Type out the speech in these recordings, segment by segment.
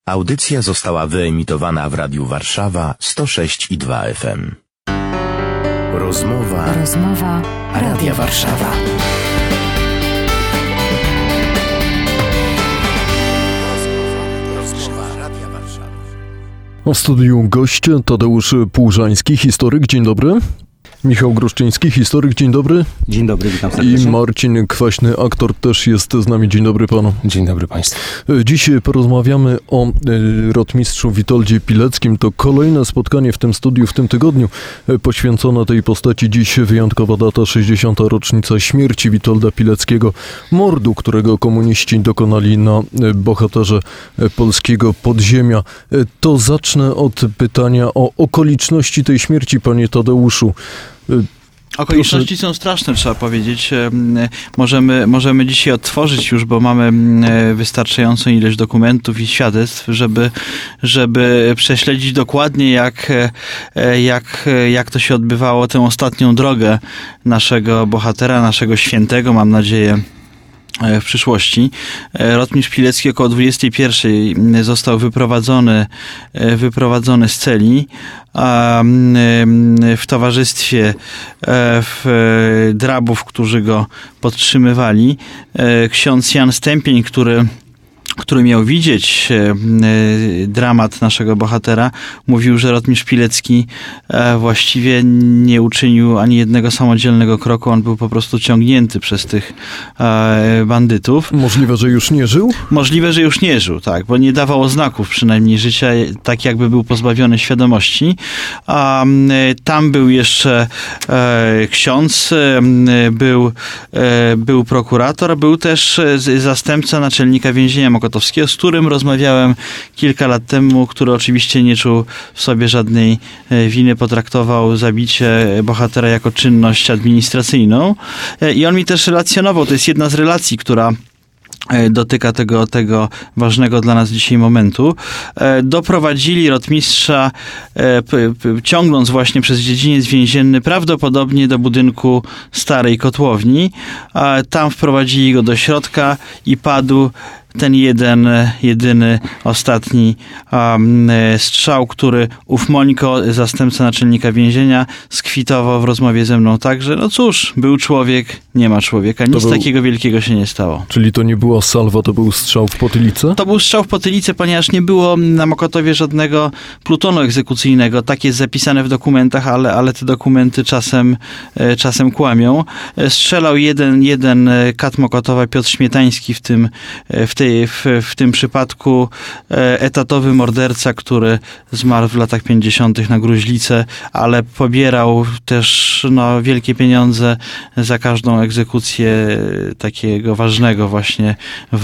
Audycja została wyemitowana w Radiu Warszawa 106,2 FM. Rozmowa Radia Warszawa. W studiu goście Tadeusz Płużański, historyk, dzień dobry. Michał Gruszczyński, historyk, dzień dobry. Dzień dobry, witam serdecznie. I Marcin Kwaśny, aktor, też jest z nami. Dzień dobry panu. Dzień dobry państwu. Dziś porozmawiamy o rotmistrzu Witoldzie Pileckim. To kolejne spotkanie w tym studiu w tym tygodniu poświęcone tej postaci. Dziś wyjątkowa data, 60. rocznica śmierci Witolda Pileckiego, mordu, którego komuniści dokonali na bohaterze polskiego podziemia. To zacznę od pytania o okoliczności tej śmierci, panie Tadeuszu. Okoliczności są straszne, trzeba powiedzieć. Możemy dzisiaj odtworzyć już, bo mamy wystarczającą ilość dokumentów i świadectw, żeby prześledzić dokładnie, jak to się odbywało, tę ostatnią drogę naszego bohatera, naszego świętego, mam nadzieję, w przyszłości. Rotmistrz Pilecki około 21 został wyprowadzony z celi w towarzystwie drabów, którzy go podtrzymywali. Ksiądz Jan Stępień, który miał widzieć dramat naszego bohatera, mówił, że rotmistrz Pilecki właściwie nie uczynił ani jednego samodzielnego kroku. On był po prostu ciągnięty przez tych bandytów. Możliwe, że już nie żył? Możliwe, że już nie żył, tak, bo nie dawał oznaków przynajmniej życia, tak jakby był pozbawiony świadomości. Tam był jeszcze ksiądz, był prokurator, był też zastępca naczelnika więzienia Mokotowskiego, z którym rozmawiałem kilka lat temu, który oczywiście nie czuł w sobie żadnej winy, potraktował zabicie bohatera jako czynność administracyjną. I on mi też relacjonował, to jest jedna z relacji, która dotyka tego ważnego dla nas dzisiaj momentu. Doprowadzili rotmistrza, ciągnąc właśnie przez dziedziniec więzienny, prawdopodobnie do budynku starej kotłowni. Tam wprowadzili go do środka i padł ten jedyny, ostatni strzał, który ów Mońko, zastępca naczelnika więzienia, skwitował w rozmowie ze mną tak, że no cóż, był człowiek, nie ma człowieka. Nic takiego wielkiego się nie stało. Czyli to nie była salwa, to był strzał w potylicę? To był strzał w potylicę, ponieważ nie było na Mokotowie żadnego plutonu egzekucyjnego. Tak jest zapisane w dokumentach, ale te dokumenty czasem kłamią. Strzelał jeden kat Mokotowa, Piotr Śmietański, w tym przypadku etatowy morderca, który zmarł w latach 50. na gruźlicę, ale pobierał też wielkie pieniądze za każdą egzekucję takiego ważnego właśnie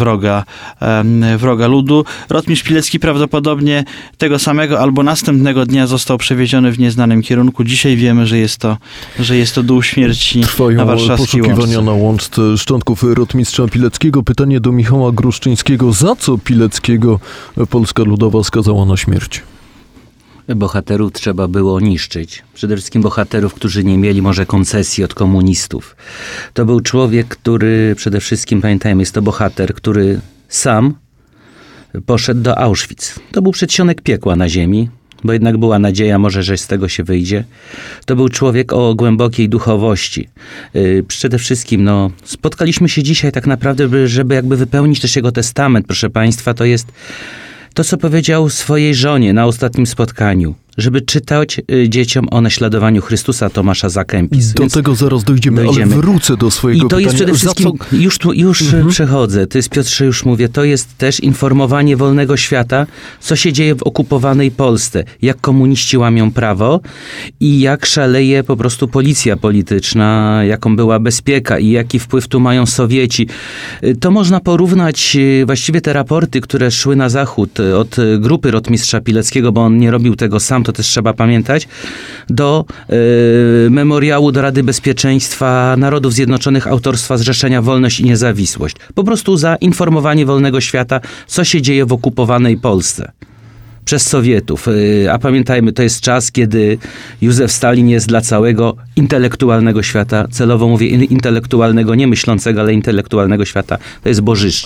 wroga ludu. Rotmistrz Pilecki prawdopodobnie tego samego albo następnego dnia został przewieziony w nieznanym kierunku. Dzisiaj wiemy, że jest to dół śmierci na warszawskiej Trwają poszukiwania na łączce szczątków rotmistrza Pileckiego. Pytanie do Michała Gruszczyńskiego. Za co Pileckiego Polska Ludowa skazała na śmierć? Bohaterów trzeba było niszczyć. Przede wszystkim bohaterów, którzy nie mieli może koncesji od komunistów. To był człowiek, który przede wszystkim, pamiętajmy, jest to bohater, który sam poszedł do Auschwitz. To był przedsionek piekła na ziemi, bo jednak była nadzieja może, że z tego się wyjdzie. To był człowiek o głębokiej duchowości. Przede wszystkim, spotkaliśmy się dzisiaj tak naprawdę, żeby jakby wypełnić też jego testament, proszę państwa. To jest to, co powiedział swojej żonie na ostatnim spotkaniu, żeby czytać dzieciom o naśladowaniu Chrystusa, Tomasza z A Kempis. Do tego zaraz dojdziemy, ale wrócę do swojego pytania. I to jest przede wszystkim, już przechodzę, to jest, Piotrze, już mówię, to jest też informowanie wolnego świata, co się dzieje w okupowanej Polsce, jak komuniści łamią prawo i jak szaleje po prostu policja polityczna, jaką była bezpieka i jaki wpływ tu mają Sowieci. To można porównać właściwie te raporty, które szły na zachód od grupy rotmistrza Pileckiego, bo on nie robił tego sam, to też trzeba pamiętać, do memoriału do Rady Bezpieczeństwa Narodów Zjednoczonych autorstwa Zrzeszenia Wolność i Niezawisłość. Po prostu za informowanie wolnego świata, co się dzieje w okupowanej Polsce przez Sowietów. A pamiętajmy, to jest czas, kiedy Józef Stalin jest dla całego intelektualnego świata, celowo mówię intelektualnego, nie myślącego, ale intelektualnego świata, to jest bożyszcze.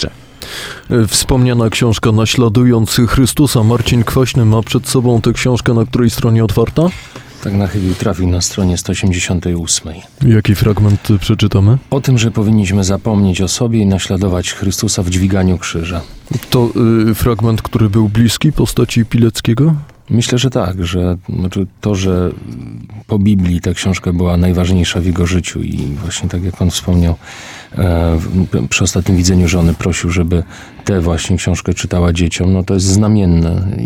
Wspomniana książka Naśladując Chrystusa. Marcin Kwaśny ma przed sobą tę książkę, na której stronie otwarta? Tak na chybił trafił na stronie 188. Jaki fragment przeczytamy? O tym, że powinniśmy zapomnieć o sobie i naśladować Chrystusa w dźwiganiu krzyża. To fragment, który był bliski postaci Pileckiego? Myślę, że tak, że że po Biblii ta książka była najważniejsza w jego życiu i właśnie tak jak on wspomniał przy ostatnim widzeniu żony prosił, żeby tę właśnie książkę czytała dzieciom, no to jest znamienne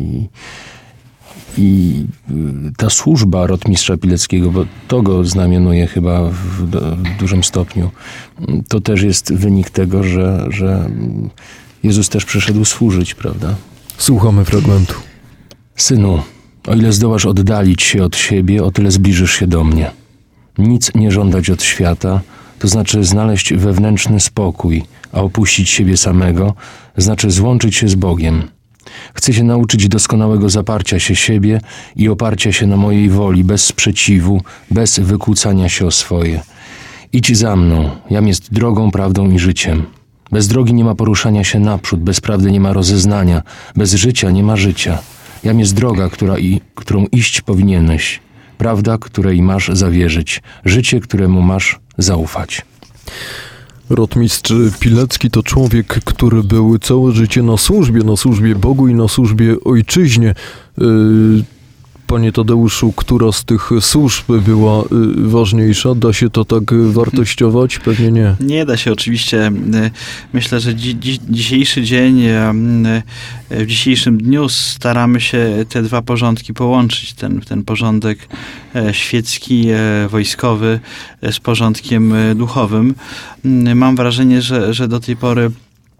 i ta służba rotmistrza Pileckiego, bo to go znamionuje chyba w dużym stopniu, to też jest wynik tego, że Jezus też przyszedł służyć, prawda? Słuchamy fragmentu. Synu, o ile zdołasz oddalić się od siebie, o tyle zbliżysz się do mnie. Nic nie żądać od świata, to znaczy znaleźć wewnętrzny spokój, a opuścić siebie samego, znaczy złączyć się z Bogiem. Chcę się nauczyć doskonałego zaparcia się siebie i oparcia się na mojej woli, bez sprzeciwu, bez wykłócania się o swoje. Idź za mną, jam jest drogą, prawdą i życiem. Bez drogi nie ma poruszania się naprzód, bez prawdy nie ma rozeznania, bez życia nie ma życia. Jam jest droga, którą iść powinieneś, prawda, której masz zawierzyć, życie, któremu masz zaufać. Rotmistrz Pilecki to człowiek, który był całe życie na służbie Bogu i na służbie ojczyźnie. Panie Tadeuszu, która z tych służb była ważniejsza? Da się to tak wartościować? Pewnie nie. Nie da się oczywiście. Myślę, że dzisiejszy dzień, w dzisiejszym dniu staramy się te dwa porządki połączyć. Ten porządek świecki, wojskowy z porządkiem duchowym. Mam wrażenie, że do tej pory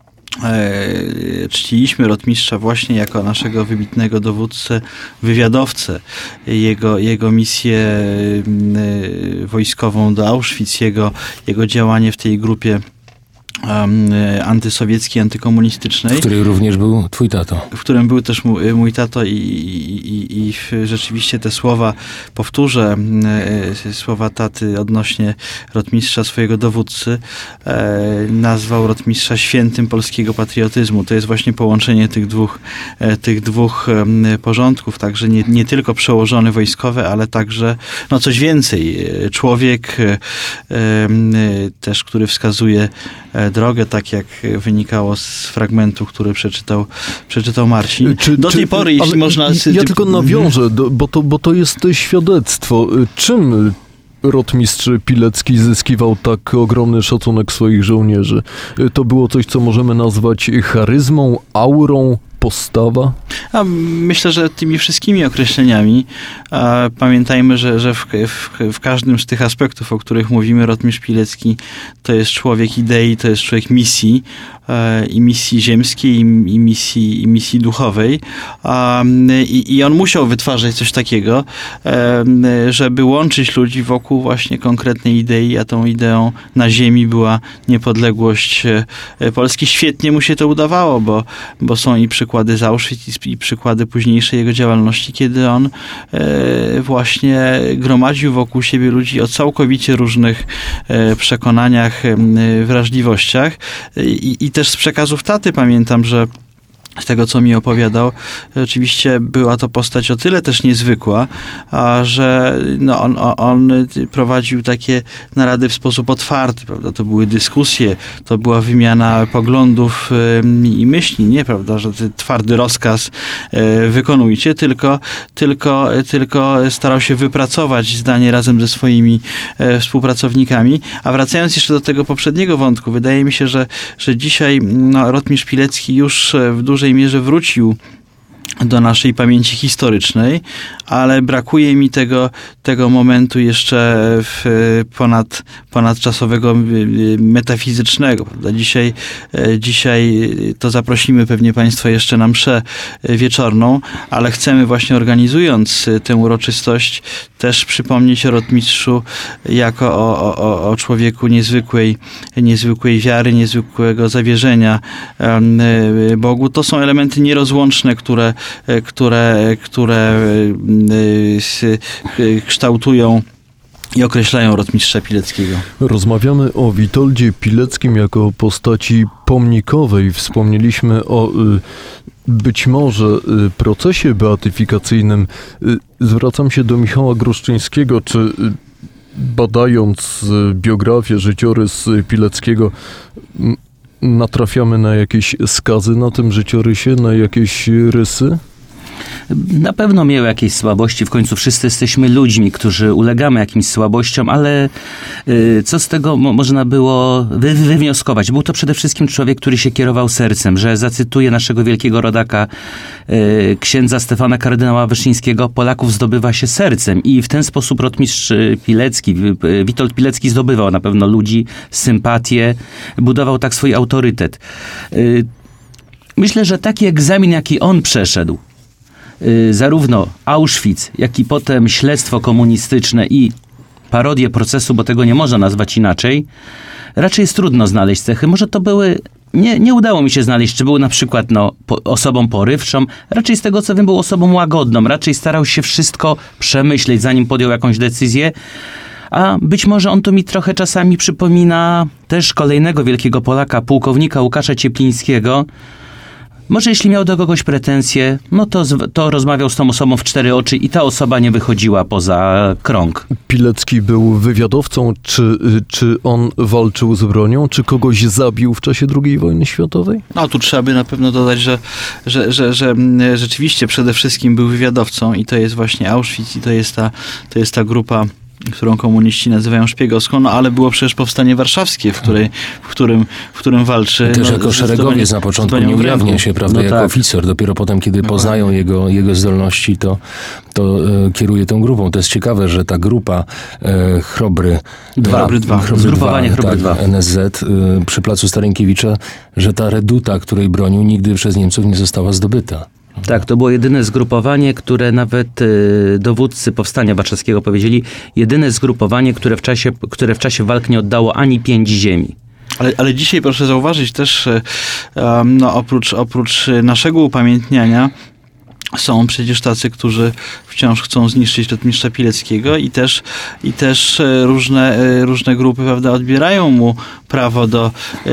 czciliśmy rotmistrza właśnie jako naszego wybitnego dowódcę, wywiadowcę, jego misję wojskową do Auschwitz, jego działanie w tej grupie antysowieckiej, antykomunistycznej. W której również był twój tato. W którym był też mój tato i rzeczywiście te słowa, powtórzę, słowa taty odnośnie rotmistrza, swojego dowódcy, nazwał rotmistrza świętym polskiego patriotyzmu. To jest właśnie połączenie tych dwóch porządków, także nie tylko przełożony wojskowy, ale także coś więcej. Człowiek też, który wskazuje drogę, tak jak wynikało z fragmentu, który przeczytał Marcin. Do tej pory, jeśli można... Ja tylko nawiążę, bo to jest świadectwo. Czym rotmistrz Pilecki zyskiwał tak ogromny szacunek swoich żołnierzy? To było coś, co możemy nazwać charyzmą, aurą, postawa? Myślę, że tymi wszystkimi określeniami. Pamiętajmy, że w każdym z tych aspektów, o których mówimy, rotmistrz Pilecki to jest człowiek idei, to jest człowiek misji, i misji ziemskiej, i misji duchowej. I on musiał wytwarzać coś takiego, żeby łączyć ludzi wokół właśnie konkretnej idei, a tą ideą na ziemi była niepodległość Polski. Świetnie mu się to udawało, bo są i przykłady z Auschwitz, i przykłady późniejszej jego działalności, kiedy on właśnie gromadził wokół siebie ludzi o całkowicie różnych przekonaniach, wrażliwościach. I też z przekazów taty pamiętam, że z tego, co mi opowiadał, oczywiście była to postać o tyle też niezwykła, że on prowadził takie narady w sposób otwarty, prawda? To były dyskusje, to była wymiana poglądów i myśli, nie, prawda, że twardy rozkaz wykonujcie, tylko starał się wypracować zdanie razem ze swoimi współpracownikami. A wracając jeszcze do tego poprzedniego wątku, wydaje mi się, że dzisiaj rotmistrz Pilecki już w dużej mierze wrócił do naszej pamięci historycznej, ale brakuje mi tego momentu jeszcze ponadczasowego, metafizycznego. Prawda? Dzisiaj to zaprosimy pewnie Państwa jeszcze na mszę wieczorną, ale chcemy właśnie, organizując tę uroczystość, też przypomnieć o rotmistrzu jako o człowieku niezwykłej wiary, niezwykłego zawierzenia Bogu. To są elementy nierozłączne, które kształtują i określają rotmistrza Pileckiego. Rozmawiamy o Witoldzie Pileckim jako postaci pomnikowej. Wspomnieliśmy o być może procesie beatyfikacyjnym. Zwracam się do Michała Gruszczyńskiego. Czy badając biografię, życiorys Pileckiego, natrafiamy na jakieś skazy na tym życiorysie, na jakieś rysy? Na pewno miał jakieś słabości, w końcu wszyscy jesteśmy ludźmi, którzy ulegamy jakimś słabościom, ale co z tego można było wywnioskować? Był to przede wszystkim człowiek, który się kierował sercem, że zacytuję naszego wielkiego rodaka, księdza Stefana kardynała Wyszyńskiego, Polaków zdobywa się sercem i w ten sposób rotmistrz Pilecki, Witold Pilecki zdobywał na pewno ludzi, sympatię, budował tak swój autorytet. Myślę, że taki egzamin, jaki on przeszedł, zarówno Auschwitz, jak i potem śledztwo komunistyczne i parodię procesu, bo tego nie można nazwać inaczej, raczej jest trudno znaleźć cechy. Może to były... Nie udało mi się znaleźć, czy był na przykład osobą porywczą. Raczej z tego, co wiem, był osobą łagodną. Raczej starał się wszystko przemyśleć, zanim podjął jakąś decyzję. A być może on tu mi trochę czasami przypomina też kolejnego wielkiego Polaka, pułkownika Łukasza Cieplińskiego. Może jeśli miał do kogoś pretensje, no to rozmawiał z tą osobą w cztery oczy i ta osoba nie wychodziła poza krąg. Pilecki był wywiadowcą. Czy on walczył z bronią? Czy kogoś zabił w czasie II wojny światowej? No tu trzeba by na pewno dodać, że rzeczywiście przede wszystkim był wywiadowcą i to jest właśnie Auschwitz i to jest ta grupa, którą komuniści nazywają szpiegowską, no ale było przecież powstanie warszawskie, w którym walczy. Też jako szeregowiec na początku nie ujawnia się, prawda, jako oficer. Dopiero potem, kiedy poznają jego zdolności, to kieruje tą grupą. To jest ciekawe, że ta grupa Chrobry 2, Zgrupowanie Chrobry 2, NSZ przy placu Starynkiewicza, że ta reduta, której bronił, nigdy przez Niemców nie została zdobyta. Tak, to było jedyne zgrupowanie, które nawet dowódcy Powstania Warszawskiego powiedzieli, jedyne zgrupowanie, które w czasie walk nie oddało ani piędzi ziemi. Ale dzisiaj proszę zauważyć też, oprócz naszego upamiętniania, są przecież tacy, którzy wciąż chcą zniszczyć rotmistrza Pileckiego i też różne grupy, prawda, odbierają mu prawo do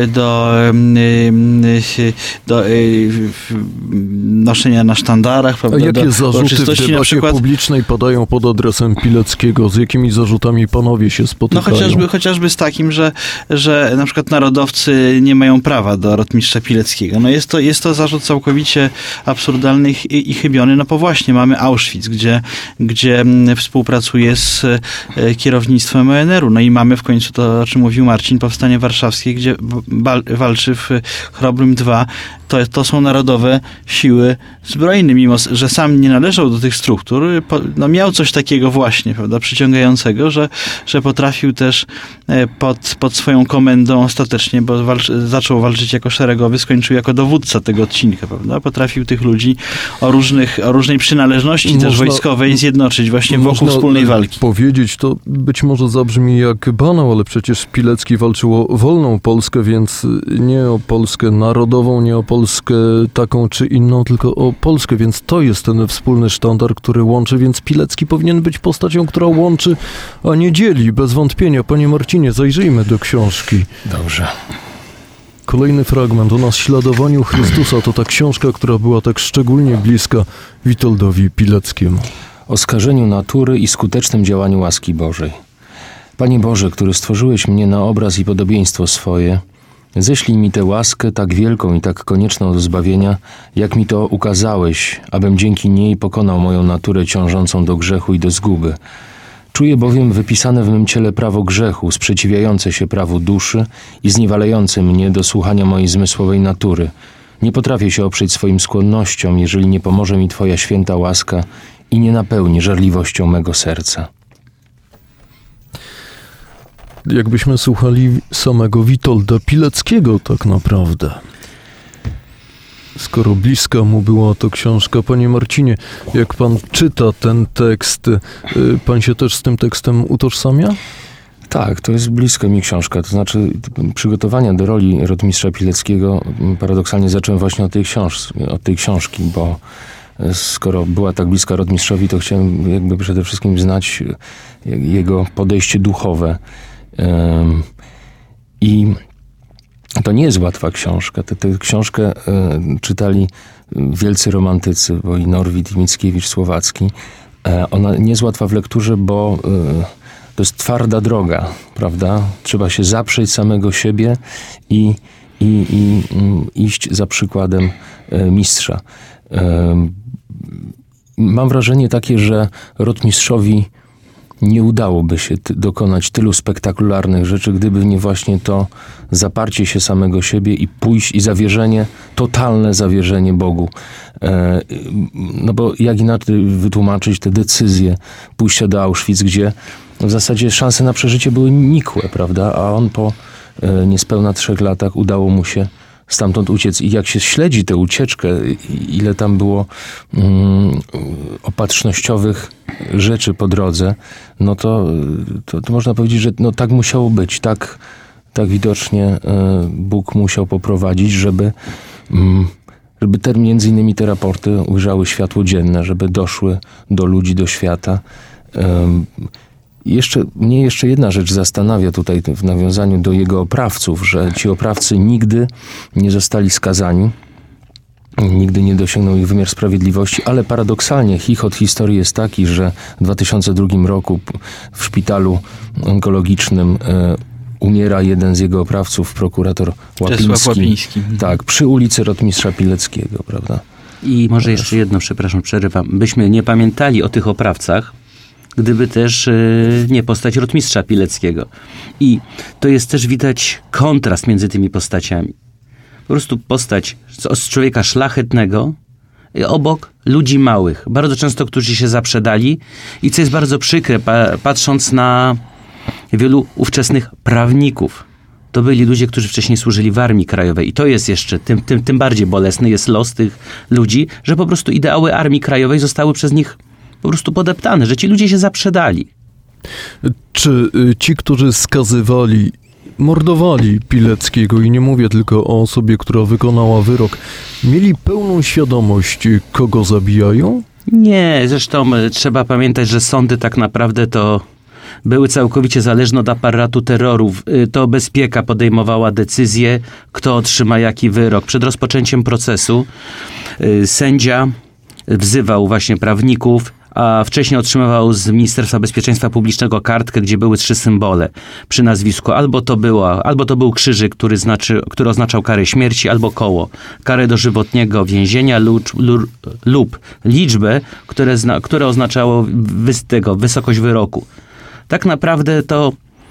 noszenia na sztandarach, prawda. A jakie zarzuty w debacie publicznej padają pod adresem Pileckiego? Z jakimi zarzutami panowie się spotykają? No chociażby z takim, że na przykład narodowcy nie mają prawa do rotmistrza Pileckiego. No jest to zarzut całkowicie absurdalny i chybiony. No bo właśnie mamy Auschwitz, gdzie współpracuje z kierownictwem ONR-u. No i mamy w końcu to, o czym mówił Marcin, powstanie warszawskie, gdzie walczy w Chrobrym 2. To są narodowe siły zbrojne, mimo że sam nie należał do tych struktur, no miał coś takiego właśnie, prawda, przyciągającego, że potrafił też pod swoją komendą ostatecznie, bo zaczął walczyć jako szeregowy, skończył jako dowódca tego odcinka, prawda, potrafił tych ludzi o różnej przynależności też wojskowej zjednoczyć właśnie wokół wspólnej walki. Powiedzieć, to być może zabrzmi jak banał, ale przecież Pilecki walczył o wolną Polskę, więc nie o Polskę narodową, nie o Polskę taką czy inną, tylko o Polskę, więc to jest ten wspólny sztandar, który łączy, więc Pilecki powinien być postacią, która łączy, a nie dzieli, bez wątpienia. Panie Marcinie, zajrzyjmy do książki. Dobrze. Kolejny fragment o naśladowaniu Chrystusa to ta książka, która była tak szczególnie bliska Witoldowi Pileckiemu. O skażeniu natury i skutecznym działaniu łaski Bożej. Panie Boże, który stworzyłeś mnie na obraz i podobieństwo swoje, ześlij mi tę łaskę tak wielką i tak konieczną do zbawienia, jak mi to ukazałeś, abym dzięki niej pokonał moją naturę ciążącą do grzechu i do zguby. Czuję bowiem wypisane w mym ciele prawo grzechu, sprzeciwiające się prawu duszy i zniewalające mnie do słuchania mojej zmysłowej natury. Nie potrafię się oprzeć swoim skłonnościom, jeżeli nie pomoże mi Twoja święta łaska i nie napełni żarliwością mego serca. Jakbyśmy słuchali samego Witolda Pileckiego tak naprawdę. Skoro bliska mu była to książka. Panie Marcinie, jak pan czyta ten tekst, pan się też z tym tekstem utożsamia? Tak, to jest bliska mi książka. To znaczy przygotowania do roli rotmistrza Pileckiego paradoksalnie zacząłem właśnie od tej książki, bo skoro była tak bliska rotmistrzowi, to chciałem jakby przede wszystkim znać jego podejście duchowe. I to nie jest łatwa książka. Tę książkę czytali wielcy romantycy, bo i Norwid, i Mickiewicz, Słowacki. Ona nie jest łatwa w lekturze, bo to jest twarda droga, prawda? Trzeba się zaprzeć samego siebie i iść za przykładem mistrza. Mam wrażenie takie, że rotmistrzowi nie udałoby się dokonać tylu spektakularnych rzeczy, gdyby nie właśnie to zaparcie się samego siebie i pójść i totalne zawierzenie Bogu. No bo jak inaczej wytłumaczyć te decyzje pójścia do Auschwitz, gdzie w zasadzie szanse na przeżycie były nikłe, prawda? A on po niespełna 3 latach udało mu się stamtąd uciec. I jak się śledzi tę ucieczkę, ile tam było opatrznościowych rzeczy po drodze, no to można powiedzieć, że no tak musiało być. Tak widocznie Bóg musiał poprowadzić, żeby między innymi te raporty ujrzały światło dzienne, żeby doszły do ludzi, do świata. Mnie jeszcze jedna rzecz zastanawia tutaj w nawiązaniu do jego oprawców, że ci oprawcy nigdy nie zostali skazani, nigdy nie dosięgnął ich wymiar sprawiedliwości, ale paradoksalnie chichot historii jest taki, że w 2002 roku w szpitalu onkologicznym umiera jeden z jego oprawców, prokurator Łapiński. Tak, przy ulicy Rotmistrza Pileckiego, prawda? I może jeszcze jedno, przepraszam, przerywam. Byśmy nie pamiętali o tych oprawcach, gdyby też nie postać rotmistrza Pileckiego. I to jest też widać kontrast między tymi postaciami. Po prostu postać z człowieka szlachetnego obok ludzi małych, bardzo często którzy się zaprzedali i co jest bardzo przykre, patrząc na wielu ówczesnych prawników. To byli ludzie, którzy wcześniej służyli w Armii Krajowej i to jest jeszcze, tym bardziej bolesny jest los tych ludzi, że po prostu ideały Armii Krajowej zostały przez nich po prostu podeptane, że ci ludzie się zaprzedali. Czy ci, którzy skazywali, mordowali Pileckiego, i nie mówię tylko o osobie, która wykonała wyrok, mieli pełną świadomość, kogo zabijają? Nie, zresztą trzeba pamiętać, że sądy tak naprawdę to były całkowicie zależne od aparatu terroru. To bezpieka podejmowała decyzję, kto otrzyma jaki wyrok. Przed rozpoczęciem procesu sędzia wzywał właśnie prawników, a wcześniej otrzymywał z Ministerstwa Bezpieczeństwa Publicznego kartkę, gdzie były 3 symbole przy nazwisku. Albo to był krzyżyk, który oznaczał karę śmierci, albo koło, karę dożywotniego więzienia lub liczbę, które oznaczało wysokość wyroku. Tak naprawdę to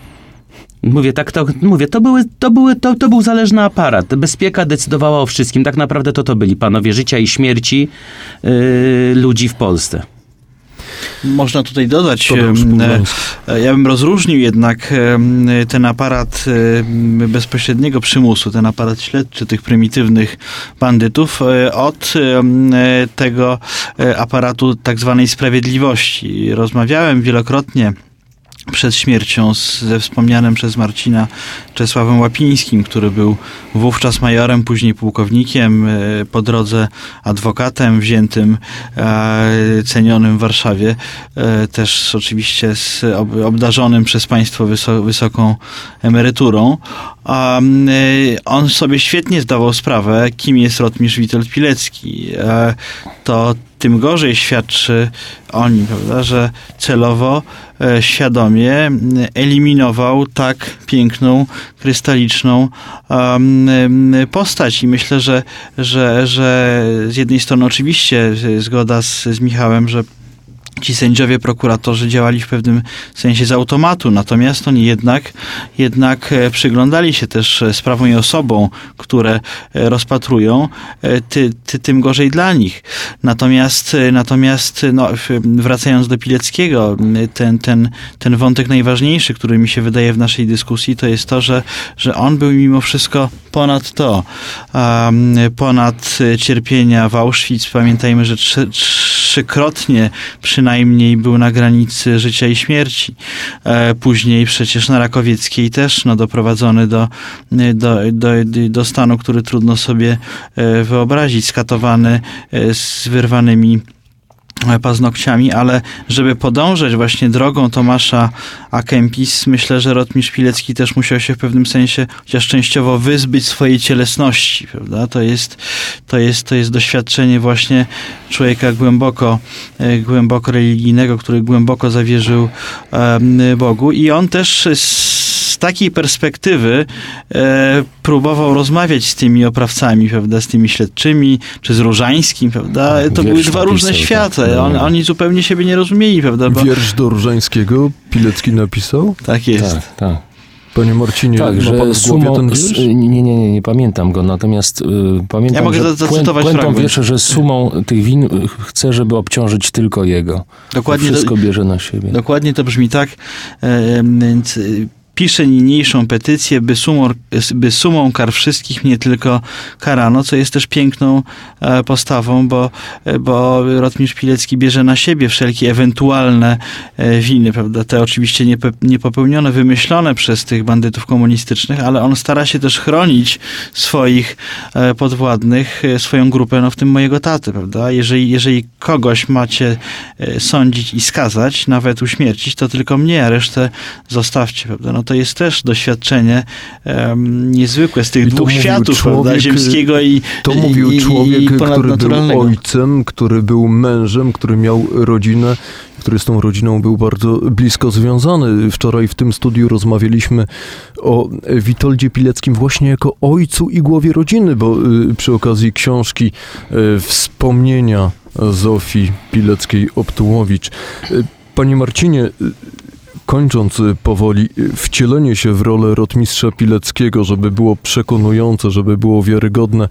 to był zależny aparat. Bezpieka decydowała o wszystkim. Tak naprawdę to byli panowie życia i śmierci ludzi w Polsce. Można tutaj dodać, ja bym rozróżnił jednak ten aparat bezpośredniego przymusu, ten aparat śledczy tych prymitywnych bandytów od tego aparatu tak zwanej sprawiedliwości. Rozmawiałem wielokrotnie przed śmiercią ze wspomnianym przez Marcina Czesławem Łapińskim, który był wówczas majorem, później pułkownikiem, po drodze adwokatem wziętym, cenionym w Warszawie, też oczywiście obdarzonym przez państwo wysoką emeryturą. On sobie świetnie zdawał sprawę, kim jest rotmistrz Witold Pilecki. To tym gorzej świadczy o nim, prawda, że celowo, świadomie eliminował tak piękną, krystaliczną postać. I myślę, że z jednej strony oczywiście zgoda z Michałem, że ci sędziowie, prokuratorzy działali w pewnym sensie z automatu, natomiast oni jednak przyglądali się też sprawom i osobom, które rozpatrują, tym gorzej dla nich. Natomiast wracając do Pileckiego, ten wątek najważniejszy, który mi się wydaje w naszej dyskusji, to jest to, że on był mimo wszystko ponad cierpienia w Auschwitz. Pamiętajmy, że 3 3-krotnie przynajmniej był na granicy życia i śmierci. Później przecież na Rakowieckiej też doprowadzony do stanu, który trudno sobie wyobrazić, skatowany z wyrwanymi paznokciami, ale żeby podążać właśnie drogą Tomasza A. Kempis, myślę, że rotmistrz Pilecki też musiał się w pewnym sensie, chociaż częściowo, wyzbyć swojej cielesności, prawda? To jest doświadczenie właśnie człowieka głęboko religijnego, który głęboko zawierzył Bogu, i on też z takiej perspektywy próbował rozmawiać z tymi oprawcami, prawda, z tymi śledczymi, czy z Różańskim, prawda? To były dwa różne światy. Oni zupełnie siebie nie rozumieli, prawda? Wiersz do Różańskiego Pilecki napisał? Tak jest. Tak. Panie Marcinie, tak, ma pan w głowie ten wiersz? Nie pamiętam go, natomiast pamiętam, ja mogę że zacytować puentą wiersza, że sumą tych win chce, żeby obciążyć tylko jego. Dokładnie wszystko bierze na siebie. Dokładnie to brzmi tak. Pisze niniejszą petycję, by sumą kar wszystkich mnie tylko karano, co jest też piękną postawą, bo rotmistrz Pilecki bierze na siebie wszelkie ewentualne winy, prawda? Te oczywiście niepopełnione, wymyślone przez tych bandytów komunistycznych, ale on stara się też chronić swoich podwładnych, swoją grupę, w tym mojego taty, prawda? Jeżeli kogoś macie sądzić i skazać, nawet uśmiercić, to tylko mnie, a resztę zostawcie, prawda? To jest też doświadczenie niezwykłe z tych dwóch światów, prawda? Ziemskiego i to mówił człowiek, który był ojcem, który był mężem, który miał rodzinę, który z tą rodziną był bardzo blisko związany. Wczoraj w tym studiu rozmawialiśmy o Witoldzie Pileckim właśnie jako ojcu i głowie rodziny, bo przy okazji książki Wspomnienia Zofii Pileckiej-Optułowicz. Panie Marcinie, kończąc powoli, wcielenie się w rolę rotmistrza Pileckiego, żeby było przekonujące, żeby było wiarygodne,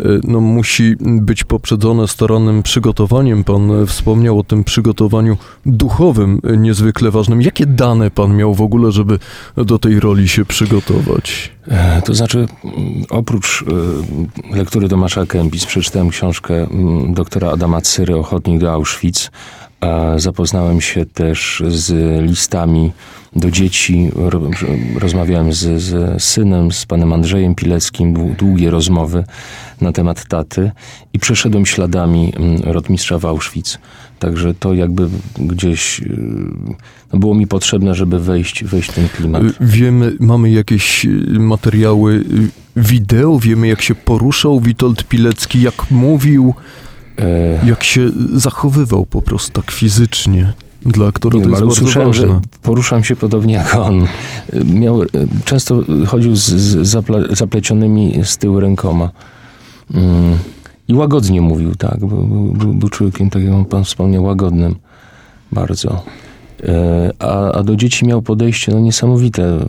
musi być poprzedzone starannym przygotowaniem. Pan wspomniał o tym przygotowaniu duchowym niezwykle ważnym. Jakie dane pan miał w ogóle, żeby do tej roli się przygotować? To znaczy, oprócz lektury Tomasza Kempis, przeczytałem książkę doktora Adama Cyry, Ochotnik do Auschwitz. Zapoznałem się też z listami do dzieci. Rozmawiałem z synem, z panem Andrzejem Pileckim. Długie rozmowy na temat taty i przeszedłem śladami rotmistrza w Auschwitz. Także to jakby gdzieś było mi potrzebne, żeby wejść w ten klimat. Wiemy, mamy jakieś materiały wideo, wiemy jak się poruszał Witold Pilecki, jak mówił, jak się zachowywał po prostu tak fizycznie. Dla aktora to jest bardzo ważne. Że poruszam się podobnie jak on. Często chodził z zaplecionymi z tyłu rękoma. I łagodnie mówił, tak. Był człowiekiem, tak jak pan wspomniał, łagodnym bardzo. A do dzieci miał podejście niesamowite.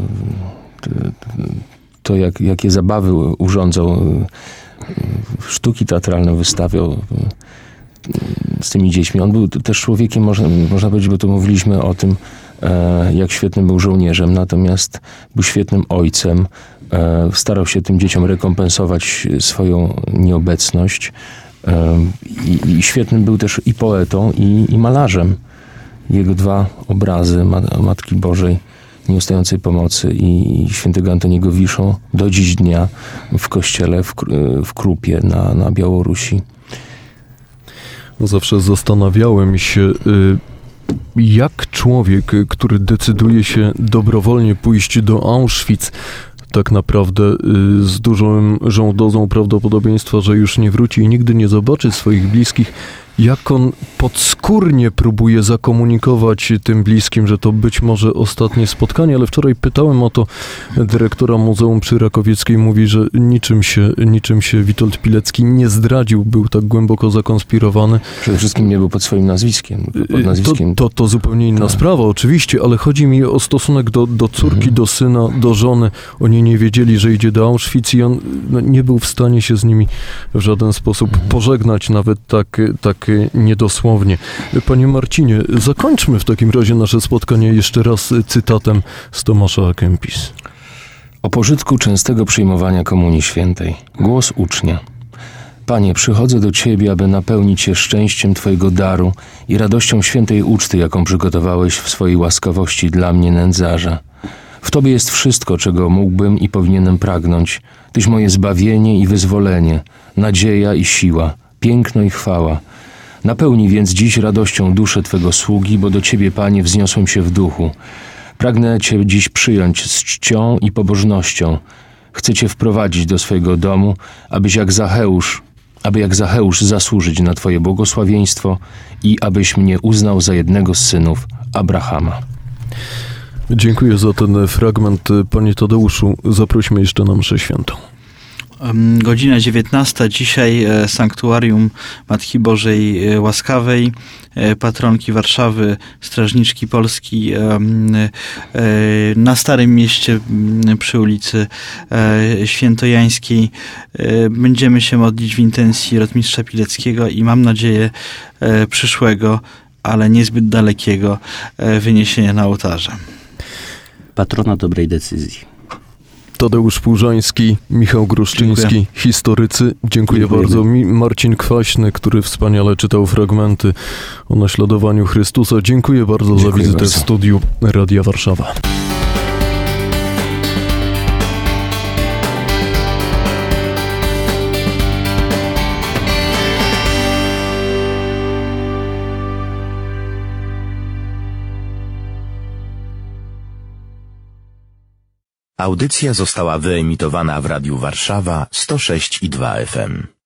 To jakie zabawy urządzał, sztuki teatralne wystawiał z tymi dziećmi. On był też człowiekiem, można powiedzieć, bo tu mówiliśmy o tym, jak świetnym był żołnierzem, natomiast był świetnym ojcem. Starał się tym dzieciom rekompensować swoją nieobecność. I świetnym był też i poetą, i malarzem. Jego dwa obrazy Matki Bożej Nieustającej Pomocy i świętego Antoniego wiszą do dziś dnia w kościele w Krupie na Białorusi. Zawsze zastanawiałem się, jak człowiek, który decyduje się dobrowolnie pójść do Auschwitz, tak naprawdę z dużą dozą prawdopodobieństwa, że już nie wróci i nigdy nie zobaczy swoich bliskich, jak on podskórnie próbuje zakomunikować tym bliskim, że to być może ostatnie spotkanie, ale wczoraj pytałem o to dyrektora Muzeum przy Rakowieckiej, mówi, że niczym się Witold Pilecki nie zdradził, był tak głęboko zakonspirowany. Przede wszystkim nie był pod swoim nazwiskiem. Pod nazwiskiem. To zupełnie inna sprawa, oczywiście, ale chodzi mi o stosunek do córki, do syna, do żony. Oni nie wiedzieli, że idzie do Auschwitz i on nie był w stanie się z nimi w żaden sposób pożegnać, nawet tak niedosłownie. Panie Marcinie, zakończmy w takim razie nasze spotkanie jeszcze raz cytatem z Tomasza A. Kempis. O pożytku częstego przyjmowania Komunii Świętej. Głos ucznia. Panie, przychodzę do Ciebie, aby napełnić się szczęściem Twojego daru i radością świętej uczty, jaką przygotowałeś w swojej łaskawości dla mnie, nędzarza. W Tobie jest wszystko, czego mógłbym i powinienem pragnąć. Tyś moje zbawienie i wyzwolenie, nadzieja i siła, piękno i chwała. Napełnij więc dziś radością duszę Twego sługi, bo do Ciebie, Panie, wzniosłem się w duchu. Pragnę Cię dziś przyjąć z czcią i pobożnością. Chcę Cię wprowadzić do swojego domu, aby jak Zacheusz zasłużyć na Twoje błogosławieństwo i abyś mnie uznał za jednego z synów Abrahama. Dziękuję za ten fragment. Panie Tadeuszu, zaprośmy jeszcze na mszę świętą. Godzina 19. Dzisiaj Sanktuarium Matki Bożej Łaskawej, patronki Warszawy, strażniczki Polski na Starym Mieście przy ulicy Świętojańskiej. Będziemy się modlić w intencji rotmistrza Pileckiego i mam nadzieję przyszłego, ale niezbyt dalekiego wyniesienia na ołtarze. Patrona dobrej decyzji. Tadeusz Płużański, Michał Gruszczyński, Dziękuję. Historycy. Dziękuję Dziękujemy. bardzo. Marcin Kwaśny, który wspaniale czytał fragmenty o naśladowaniu Chrystusa. Dziękuję bardzo za Dziękuję wizytę bardzo. w studiu Radia Warszawa. Audycja została wyemitowana w Radiu Warszawa 106,2 FM.